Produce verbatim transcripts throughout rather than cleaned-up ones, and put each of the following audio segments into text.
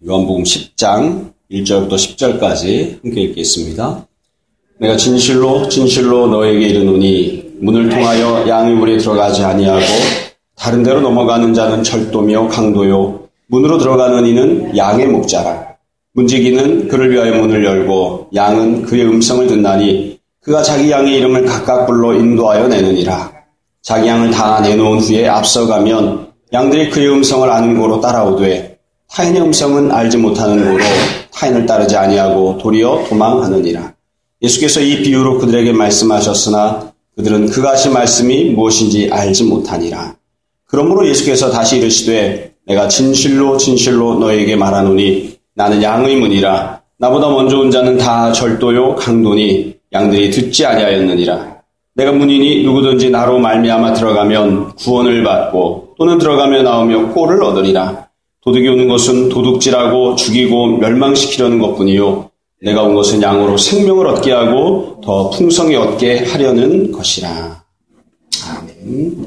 요한복음 십 장 일 절부터 십 절까지 함께 읽겠습니다. 내가 진실로 진실로 너에게 이르노니 문을 통하여 양의 물에 들어가지 아니하고 다른 데로 넘어가는 자는 절도며 강도요 문으로 들어가는 이는 양의 목자라. 문지기는 그를 위하여 문을 열고 양은 그의 음성을 듣나니 그가 자기 양의 이름을 각각 불러 인도하여 내느니라. 자기 양을 다 내놓은 후에 앞서가면 양들이 그의 음성을 아는 고로 따라오되 타인의 음성은 알지 못하는 고로 타인을 따르지 아니하고 도리어 도망하느니라. 예수께서 이 비유로 그들에게 말씀하셨으나 그들은 그가 하신 말씀이 무엇인지 알지 못하니라. 그러므로 예수께서 다시 이르시되 내가 진실로 진실로 너에게 말하노니 나는 양의 문이라. 나보다 먼저 온 자는 다 절도요 강도니 양들이 듣지 아니하였느니라. 내가 문이니 누구든지 나로 말미암아 들어가면 구원을 받고 또는 들어가며 나오며 꼴을 얻으리라. 도둑이 오는 것은 도둑질하고 죽이고 멸망시키려는 것뿐이요 내가 온 것은 양으로 생명을 얻게 하고 더 풍성히 얻게 하려는 것이라. 아멘.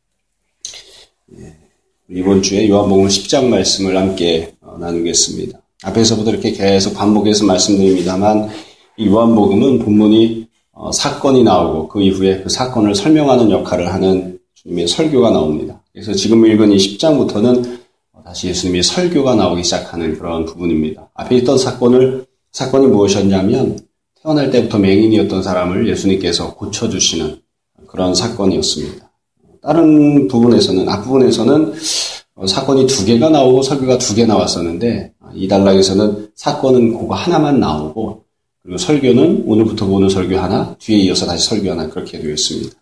이번 주에 요한복음 십 장 말씀을 함께 나누겠습니다. 앞에서부터 이렇게 계속 반복해서 말씀드립니다만 이 요한복음은 본문이 어, 사건이 나오고 그 이후에 그 사건을 설명하는 역할을 하는 주님의 설교가 나옵니다. 그래서 지금 읽은 이 십 장부터는 다시 예수님의 설교가 나오기 시작하는 그런 부분입니다. 앞에 있던 사건을 사건이 무엇이었냐면 태어날 때부터 맹인이었던 사람을 예수님께서 고쳐주시는 그런 사건이었습니다. 다른 부분에서는 앞부분에서는 사건이 두 개가 나오고 설교가 두 개 나왔었는데 이 단락에서는 사건은 그거 하나만 나오고 그리고 설교는 오늘부터 보는 설교 하나, 뒤에 이어서 다시 설교 하나 그렇게 되어 있습니다.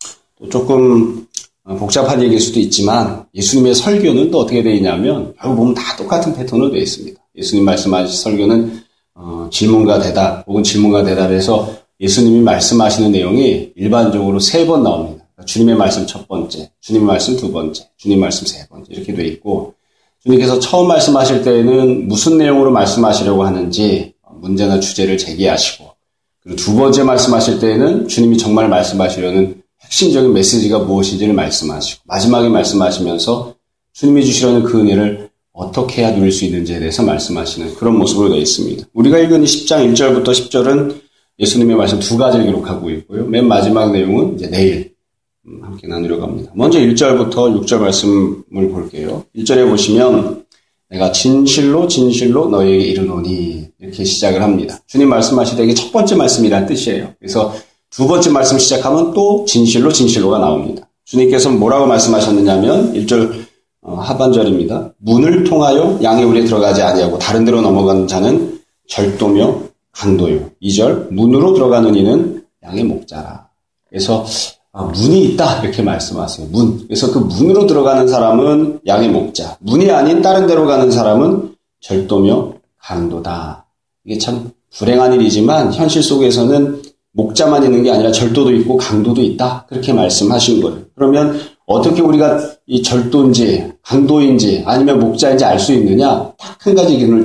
또 조금 복잡한 얘기일 수도 있지만 예수님의 설교는 또 어떻게 되어 있냐면 결국 보면 다 똑같은 패턴으로 되어 있습니다. 예수님 말씀하신 설교는 어, 질문과 대답 혹은 질문과 대답에서 예수님이 말씀하시는 내용이 일반적으로 세 번 나옵니다. 주님의 말씀 첫 번째, 주님의 말씀 두 번째, 주님 말씀 세 번째 이렇게 되어 있고 주님께서 처음 말씀하실 때에는 무슨 내용으로 말씀하시려고 하는지 문제나 주제를 제기하시고 그리고 두 번째 말씀하실 때에는 주님이 정말 말씀하시려는 핵심적인 메시지가 무엇인지를 말씀하시고 마지막에 말씀하시면서 주님이 주시려는 그 은혜를 어떻게 해야 누릴 수 있는지에 대해서 말씀하시는 그런 모습으로 되어 있습니다. 우리가 읽은 이 십 장 일 절부터 십 절은 예수님의 말씀 두 가지를 기록하고 있고요. 맨 마지막 내용은 이제 내일 함께 나누려고 합니다. 먼저 일 절부터 육 절 말씀을 볼게요. 일 절에 보시면 내가 진실로 진실로 너에게 이르노니 이렇게 시작을 합니다. 주님 말씀하시되 이게 첫 번째 말씀이라는 뜻이에요. 그래서 두 번째 말씀 시작하면 또 진실로 진실로가 나옵니다. 주님께서 뭐라고 말씀하셨느냐면 일 절 어, 하반절입니다. 문을 통하여 양의 물에 들어가지 아니하고 다른 데로 넘어가는 자는 절도며 강도요. 이 절 문으로 들어가는 이는 양의 목자라. 그래서 아, 문이 있다 이렇게 말씀하세요. 문. 그래서 그 문으로 들어가는 사람은 양의 목자. 문이 아닌 다른 데로 가는 사람은 절도며 강도다. 이게 참 불행한 일이지만 현실 속에서는 목자만 있는 게 아니라 절도도 있고 강도도 있다. 그렇게 말씀하신 거예요. 그러면 어떻게 우리가 이 절도인지 강도인지 아니면 목자인지 알 수 있느냐? 딱 한 가지 기준을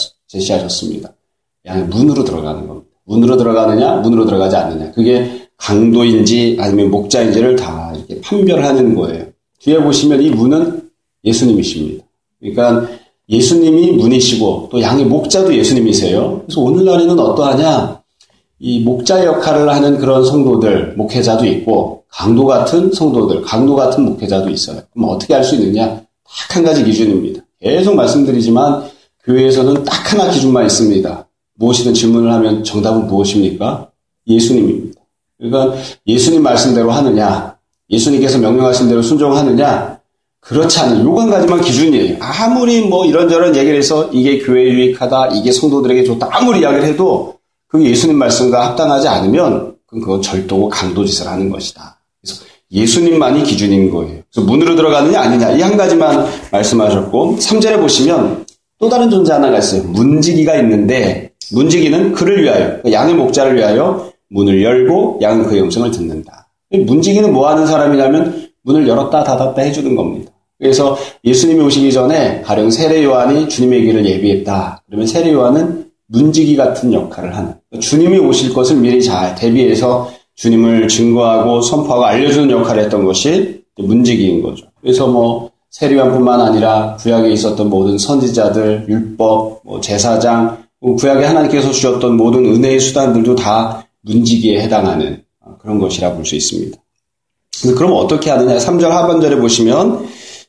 제시하셨습니다. 양의 문으로 들어가는 겁니다. 문으로 들어가느냐, 문으로 들어가지 않느냐. 그게 강도인지 아니면 목자인지를 다 이렇게 판별하는 거예요. 뒤에 보시면 이 문은 예수님이십니다. 그러니까 예수님이 문이시고 또 양의 목자도 예수님이세요. 그래서 오늘날에는 어떠하냐? 이 목자 역할을 하는 그런 성도들, 목회자도 있고 강도 같은 성도들, 강도 같은 목회자도 있어요. 그럼 어떻게 할 수 있느냐? 딱 한 가지 기준입니다. 계속 말씀드리지만 교회에서는 딱 하나 기준만 있습니다. 무엇이든 질문을 하면 정답은 무엇입니까? 예수님입니다. 그러니까 예수님 말씀대로 하느냐, 예수님께서 명령하신 대로 순종하느냐, 그렇지 않은 요거 한 가지만 기준이에요. 아무리 뭐 이런저런 얘기를 해서 이게 교회에 유익하다, 이게 성도들에게 좋다, 아무리 이야기를 해도 그게 예수님 말씀과 합당하지 않으면 그건 그건 절도고 강도짓을 하는 것이다. 그래서 예수님만이 기준인 거예요. 그래서 문으로 들어가느냐 아니냐 이 한 가지만 말씀하셨고 삼 절에 보시면 또 다른 존재 하나가 있어요. 문지기가 있는데 문지기는 그를 위하여, 양의 목자를 위하여 문을 열고 양은 그의 음성을 듣는다. 문지기는 뭐 하는 사람이냐면 문을 열었다 닫았다 해주는 겁니다. 그래서 예수님이 오시기 전에 가령 세례 요한이 주님의 길을 예비했다. 그러면 세례 요한은 문지기 같은 역할을 하는, 주님이 오실 것을 미리 잘 대비해서 주님을 증거하고 선포하고 알려주는 역할을 했던 것이 문지기인 거죠. 그래서 뭐 세리완뿐만 아니라 구약에 있었던 모든 선지자들, 율법, 뭐 제사장, 구약에 하나님께서 주셨던 모든 은혜의 수단들도 다 문지기에 해당하는 그런 것이라 볼 수 있습니다. 그럼 어떻게 하느냐? 삼 절 하반절에 보시면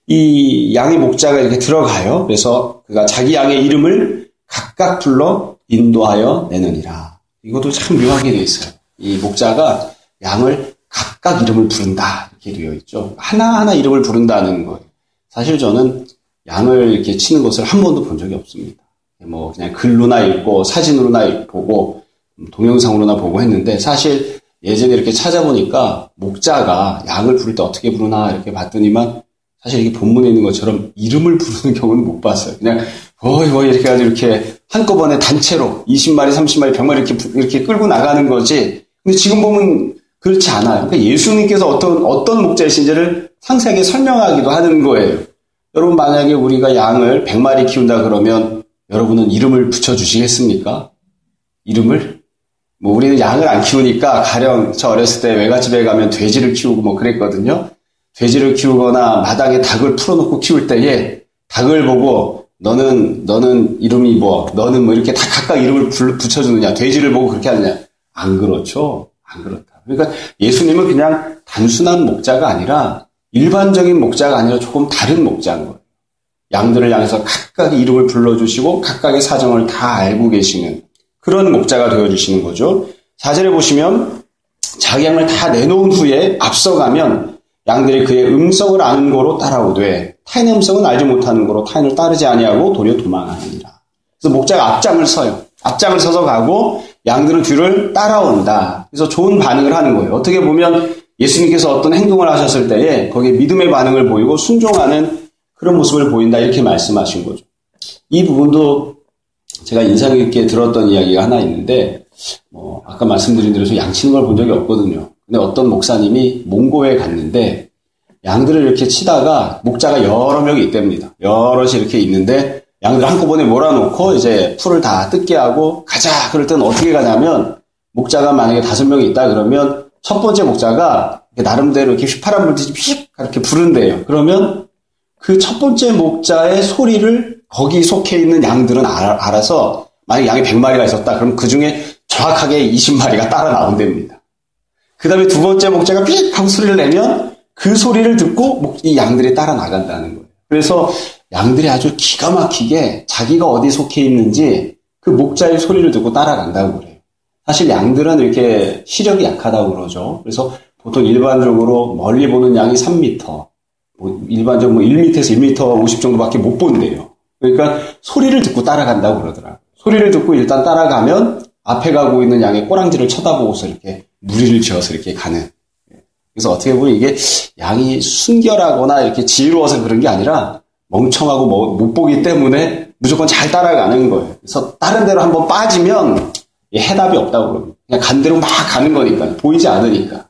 이 양의 목자가 이렇게 들어가요. 그래서 그가 자기 양의 이름을 각각 불러 인도하여 내느니라. 이것도 참 묘하게 되어 있어요. 이 목자가 양을 각각 이름을 부른다 이렇게 되어 있죠. 하나하나 이름을 부른다는 거예요. 사실 저는 양을 이렇게 치는 것을 한 번도 본 적이 없습니다. 뭐 그냥 글로나 읽고 사진으로나 보고 동영상으로나 보고 했는데 사실 예전에 이렇게 찾아보니까 목자가 양을 부를 때 어떻게 부르나 이렇게 봤더니만 사실 이게 본문에 있는 것처럼 이름을 부르는 경우는 못 봤어요. 그냥 어이 어이 이렇게 해가지고 이렇게 한꺼번에 단체로 이십 마리, 삼십 마리, 백 마리 이렇게 이렇게 끌고 나가는 거지. 근데 지금 보면 그렇지 않아요. 그러니까 예수님께서 어떤 어떤 목자이신지를 상세하게 설명하기도 하는 거예요. 여러분 만약에 우리가 양을 백 마리 키운다 그러면 여러분은 이름을 붙여주시겠습니까? 이름을? 뭐 우리는 양을 안 키우니까 가령 저 어렸을 때 외갓집에 가면 돼지를 키우고 뭐 그랬거든요. 돼지를 키우거나 마당에 닭을 풀어놓고 키울 때에 닭을 보고 너는 너는 이름이 뭐 너는 뭐 이렇게 다 각각 이름을 붙여주느냐 돼지를 보고 그렇게 하느냐 안 그렇죠. 안 그렇다. 그러니까 예수님은 그냥 단순한 목자가 아니라 일반적인 목자가 아니라 조금 다른 목자인 거예요. 양들을 향해서 각각 이름을 불러주시고 각각의 사정을 다 알고 계시는 그런 목자가 되어주시는 거죠. 사 절에 보시면 자기 양을 다 내놓은 후에 앞서가면 양들이 그의 음성을 아는 거로 따라오되 타인의 음성은 알지 못하는 거로 타인을 따르지 아니하고 도리어 도망하느니라. 그래서 목자가 앞장을 서요. 앞장을 서서 가고 양들은 뒤를 따라온다. 그래서 좋은 반응을 하는 거예요. 어떻게 보면 예수님께서 어떤 행동을 하셨을 때에 거기에 믿음의 반응을 보이고 순종하는 그런 모습을 보인다 이렇게 말씀하신 거죠. 이 부분도 제가 인상 깊게 들었던 이야기가 하나 있는데 뭐 아까 말씀드린 대로 양 치는 걸 본 적이 없거든요. 근데 어떤 목사님이 몽고에 갔는데 양들을 이렇게 치다가 목자가 여러 명이 있답니다. 여럿이 이렇게 있는데 양들 한꺼번에 몰아놓고 이제 풀을 다 뜯게 하고 가자. 그럴 때는 어떻게 가냐면 목자가 만약에 다섯 명이 있다 그러면 첫 번째 목자가 나름대로 이렇게 휘파람 불듯이 휙 이렇게 부른대요. 그러면 그 첫 번째 목자의 소리를 거기 속해 있는 양들은 알아서 만약에 양이 백 마리가 있었다 그럼 그 중에 정확하게 이십 마리가 따라 나온답니다. 그 다음에 두 번째 목자가 삑 하고 소리를 내면 그 소리를 듣고 이 양들이 따라 나간다는 거예요. 그래서 양들이 아주 기가 막히게 자기가 어디 속해 있는지 그 목자의 소리를 듣고 따라간다고 그래요. 사실 양들은 이렇게 시력이 약하다고 그러죠. 그래서 보통 일반적으로 멀리 보는 양이 삼 미터, 뭐 일반적으로 뭐 일 미터에서 일 미터 오십 정도밖에 못 본대요. 그러니까 소리를 듣고 따라간다고 그러더라고요. 소리를 듣고 일단 따라가면 앞에 가고 있는 양의 꼬랑지를 쳐다보고서 이렇게 무리를 지어서 이렇게 가는. 그래서 어떻게 보면 이게 양이 순결하거나 이렇게 지혜로워서 그런 게 아니라 멍청하고 못 보기 때문에 무조건 잘 따라가는 거예요. 그래서 다른 데로 한번 빠지면 해답이 없다고 그럽니다. 그냥 간 대로 막 가는 거니까. 보이지 않으니까.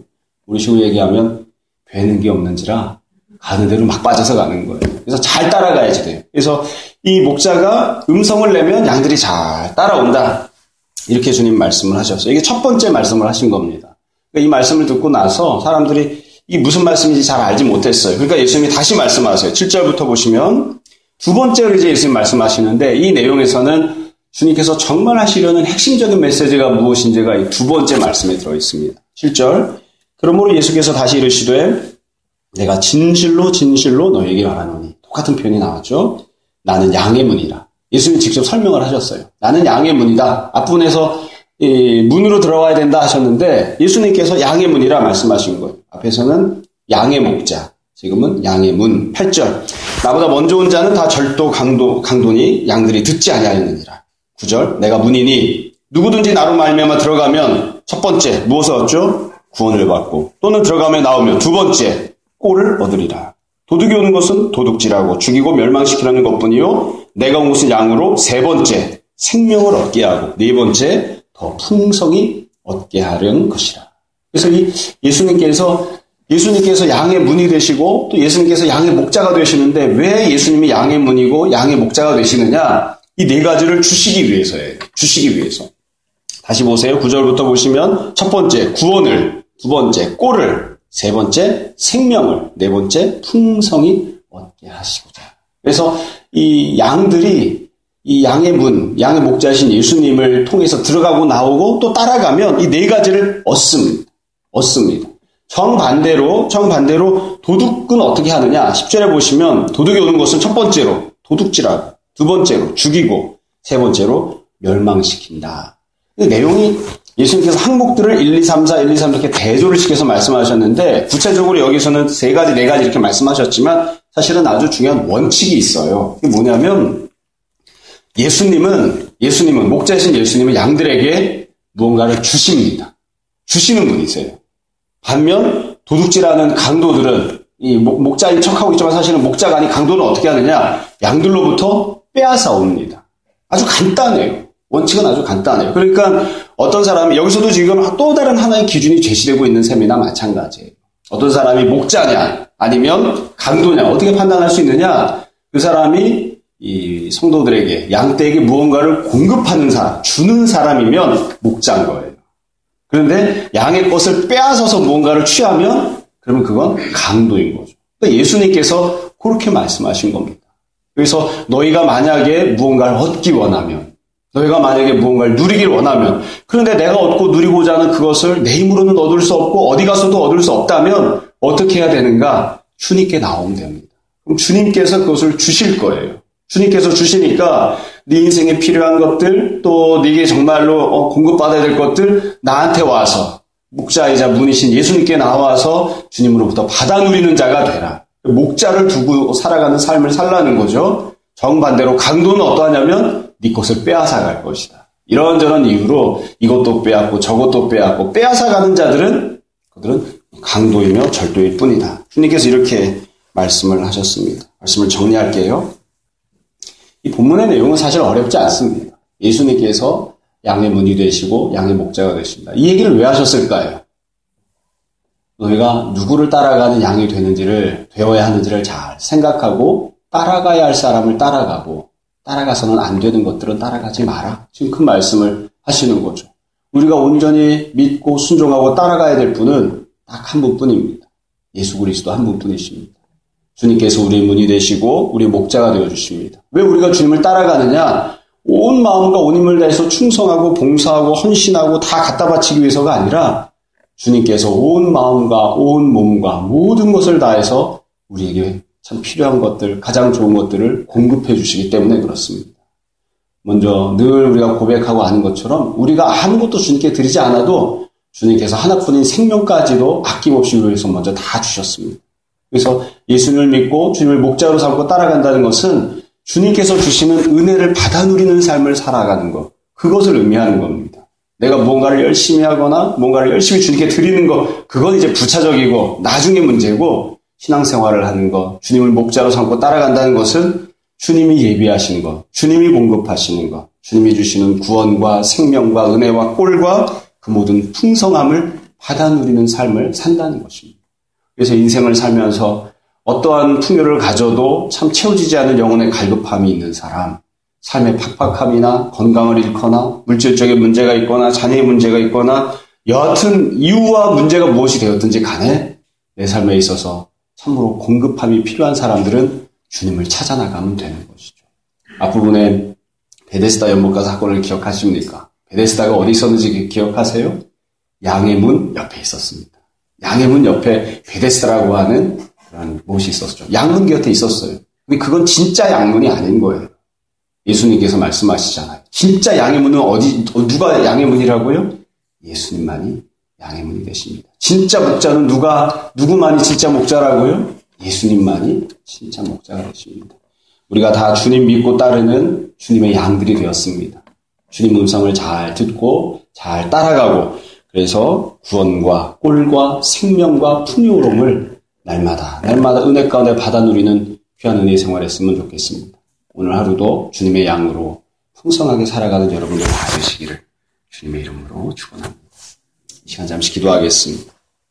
우리 식으로 얘기하면 되는 게 없는지라 가는 대로 막 빠져서 가는 거예요. 그래서 잘 따라가야지 돼요. 그래서 이 목자가 음성을 내면 양들이 잘 따라온다. 이렇게 주님 말씀을 하셨어요. 이게 첫 번째 말씀을 하신 겁니다. 그러니까 이 말씀을 듣고 나서 사람들이 이게 무슨 말씀인지 잘 알지 못했어요. 그러니까 예수님이 다시 말씀하세요. 칠 절부터 보시면 두 번째로 이제 예수님 말씀하시는데 이 내용에서는 주님께서 정말 하시려는 핵심적인 메시지가 무엇인지가 이 두 번째 말씀에 들어있습니다. 칠 절 그러므로 예수께서 다시 이르시되 내가 진실로 진실로 너에게 말하노니 똑같은 표현이 나왔죠. 나는 양의 문이라. 예수님이 직접 설명을 하셨어요. 나는 양의 문이다. 앞부분에서 이 문으로 들어가야 된다 하셨는데 예수님께서 양의 문이라 말씀하신 거예요. 앞에서는 양의 목자, 지금은 양의 문. 팔 절 나보다 먼저 온 자는 다 절도 강도, 강도니 양들이 듣지 아니하였느니라. 구 절 내가 문이니 누구든지 나로 말미암아 들어가면 첫 번째 무엇을 얻죠? 구원을 받고 또는 들어가며 나오면 두 번째 꼴을 얻으리라. 도둑이 오는 것은 도둑질하고 죽이고 멸망시키려는 것뿐이요 내가 온 것은 양으로 세 번째 생명을 얻게 하고 네 번째 더 풍성히 얻게 하려는 것이라. 그래서 이 예수님께서 예수님께서 양의 문이 되시고 또 예수님께서 양의 목자가 되시는데 왜 예수님이 양의 문이고 양의 목자가 되시느냐? 이 네 가지를 주시기 위해서예요. 주시기 위해서. 다시 보세요. 구 절부터 보시면 첫 번째 구원을, 두 번째 꼴을, 세 번째 생명을, 네 번째 풍성히 얻게 하시고자. 그래서 이 양들이 이 양의 문, 양의 목자이신 예수님을 통해서 들어가고 나오고 또 따라가면 이 네 가지를 얻습니다. 얻습니다. 정반대로, 정반대로 도둑은 어떻게 하느냐? 십 절에 보시면 도둑이 오는 것은 첫 번째로 도둑질하고, 두 번째로 죽이고, 세 번째로 멸망시킨다. 내용이 예수님께서 항목들을 일, 이, 삼, 사, 일, 이, 삼 이렇게 대조를 시켜서 말씀하셨는데 구체적으로 여기서는 세 가지, 네 가지 이렇게 말씀하셨지만 사실은 아주 중요한 원칙이 있어요. 그게 뭐냐면 예수님은, 예수님은, 목자이신 예수님은 양들에게 무언가를 주십니다. 주시는 분이세요. 반면 도둑질하는 강도들은 이 목, 목자인 척하고 있지만 사실은 목자가 아닌 강도는 어떻게 하느냐? 양들로부터 빼앗아 옵니다. 아주 간단해요. 원칙은 아주 간단해요. 그러니까 어떤 사람이 여기서도 지금 또 다른 하나의 기준이 제시되고 있는 셈이나 마찬가지예요. 어떤 사람이 목자냐 아니면 강도냐 어떻게 판단할 수 있느냐? 그 사람이 이 성도들에게 양떼에게 무언가를 공급하는 사람, 주는 사람이면 목자인 거예요. 그런데 양의 것을 빼앗아서 무언가를 취하면 그러면 그건 강도인 거죠. 그러니까 예수님께서 그렇게 말씀하신 겁니다. 그래서 너희가 만약에 무언가를 얻기 원하면 너희가 만약에 무언가를 누리길 원하면 그런데 내가 얻고 누리고자 하는 그것을 내 힘으로는 얻을 수 없고 어디 가서도 얻을 수 없다면 어떻게 해야 되는가? 주님께 나오면 됩니다. 그럼 주님께서 그것을 주실 거예요. 주님께서 주시니까 네 인생에 필요한 것들 또 네게 정말로 어, 공급받아야 될 것들 나한테 와서 목자이자 문이신 예수님께 나와서 주님으로부터 받아 누리는 자가 되라. 목자를 두고 살아가는 삶을 살라는 거죠. 정반대로 강도는 어떠하냐면 네 것을 빼앗아 갈 것이다. 이런저런 이유로 이것도 빼앗고 저것도 빼앗고 빼앗아 가는 자들은 그들은 강도이며 절도일 뿐이다. 주님께서 이렇게 말씀을 하셨습니다. 말씀을 정리할게요. 이 본문의 내용은 사실 어렵지 않습니다. 예수님께서 양의 문이 되시고 양의 목자가 되십니다. 이 얘기를 왜 하셨을까요? 너희가 누구를 따라가는 양이 되는지를 되어야 하는지를 잘 생각하고 따라가야 할 사람을 따라가고 따라가서는 안 되는 것들은 따라가지 마라. 지금 그 말씀을 하시는 거죠. 우리가 온전히 믿고 순종하고 따라가야 될 분은 딱 한 분뿐입니다. 예수 그리스도 한 분뿐이십니다. 주님께서 우리의 문이 되시고 우리의 목자가 되어주십니다. 왜 우리가 주님을 따라가느냐? 온 마음과 온 힘을 다해서 충성하고 봉사하고 헌신하고 다 갖다 바치기 위해서가 아니라 주님께서 온 마음과 온 몸과 모든 것을 다해서 우리에게 참 필요한 것들, 가장 좋은 것들을 공급해 주시기 때문에 그렇습니다. 먼저 늘 우리가 고백하고 아는 것처럼 우리가 아무것도 주님께 드리지 않아도 주님께서 하나뿐인 생명까지도 아낌없이 우리 위해서 먼저 다 주셨습니다. 그래서 예수님을 믿고 주님을 목자로 삼고 따라간다는 것은 주님께서 주시는 은혜를 받아 누리는 삶을 살아가는 것, 그것을 의미하는 겁니다. 내가 무언가를 열심히 하거나 뭔가를 열심히 주님께 드리는 것, 그건 이제 부차적이고 나중의 문제고 신앙생활을 하는 것, 주님을 목자로 삼고 따라간다는 것은 주님이 예비하시는 것, 주님이 공급하시는 것, 주님이 주시는 구원과 생명과 은혜와 꼴과 그 모든 풍성함을 받아 누리는 삶을 산다는 것입니다. 그래서 인생을 살면서 어떠한 풍요를 가져도 참 채워지지 않은 영혼의 갈급함이 있는 사람, 삶의 팍팍함이나 건강을 잃거나 물질적인 문제가 있거나 자녀의 문제가 있거나 여하튼 이유와 문제가 무엇이 되었든지 간에 내 삶에 있어서 참으로 공급함이 필요한 사람들은 주님을 찾아 나가면 되는 것이죠. 앞부분에 베데스다 연못가 사건을 기억하십니까? 베데스다가 어디 있었는지 기억하세요? 양의 문 옆에 있었습니다. 양의 문 옆에 베데스다라고 하는 그런 못이 있었죠. 양문 곁에 있었어요. 근데 그건 진짜 양문이 아닌 거예요. 예수님께서 말씀하시잖아요. 진짜 양의 문은 어디, 누가 양의 문이라고요? 예수님만이 양의 문이 되십니다. 진짜 목자는 누가, 누구만이 진짜 목자라고요? 예수님만이 진짜 목자가 되십니다. 우리가 다 주님 믿고 따르는 주님의 양들이 되었습니다. 주님 음성을 잘 듣고 잘 따라가고 그래서 구원과 꼴과 생명과 풍요로움을 날마다 날마다 은혜 가운데 받아 누리는 귀한 은혜의 생활했으면 좋겠습니다. 오늘 하루도 주님의 양으로 풍성하게 살아가는 여러분들 다 되시기를 주님의 이름으로 축원합니다. 이 시간 잠시 기도하겠습니다.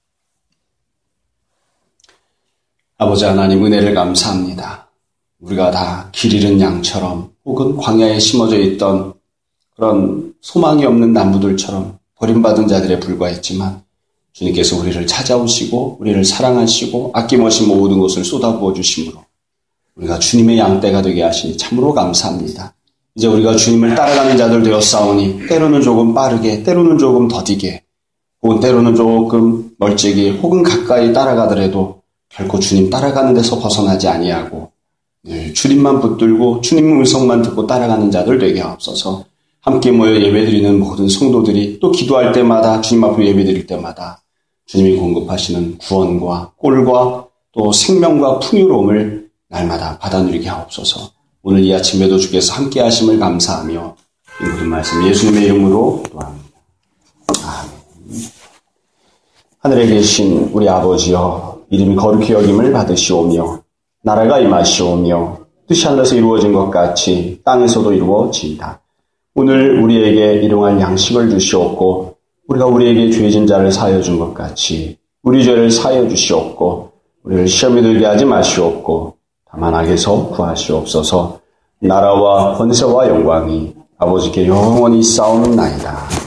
아버지 하나님 은혜를 감사합니다. 우리가 다 길 잃은 양처럼 혹은 광야에 심어져 있던 그런 소망이 없는 나무들처럼 버림받은 자들에 불과했지만 주님께서 우리를 찾아오시고 우리를 사랑하시고 아낌없이 모든 것을 쏟아부어 주심으로 우리가 주님의 양떼가 되게 하시니 참으로 감사합니다. 이제 우리가 주님을 따라가는 자들 되었사오니 때로는 조금 빠르게, 때로는 조금 더디게, 혹은 때로는 조금 멀찍이, 혹은 가까이 따라가더라도 결코 주님 따라가는 데서 벗어나지 아니하고 늘 주님만 붙들고 주님 음성만 듣고 따라가는 자들 되게 하옵소서. 함께 모여 예배드리는 모든 성도들이 또 기도할 때마다 주님 앞에 예배드릴 때마다 주님이 공급하시는 구원과 꼴과 또 생명과 풍요로움을 날마다 받아 누리게 하옵소서. 오늘 이 아침에도 주께서 함께 하심을 감사하며 이 모든 말씀 예수님의 이름으로 기도합니다. 아멘. 하늘에 계신 우리 아버지여, 이름이 거룩히 여김을 받으시오며 나라가 임하시오며 뜻이 하늘에서 이루어진 것 같이 땅에서도 이루어지이다. 오늘 우리에게 일용할 양식을 주시옵고 우리가 우리에게 죄진 자를 사하여 준 것 같이 우리 죄를 사하여 주시옵고 우리를 시험에 들게 하지 마시옵고 다만 악에서 구하시옵소서. 나라와 권세와 영광이 아버지께 영원히 쌓오는나이다.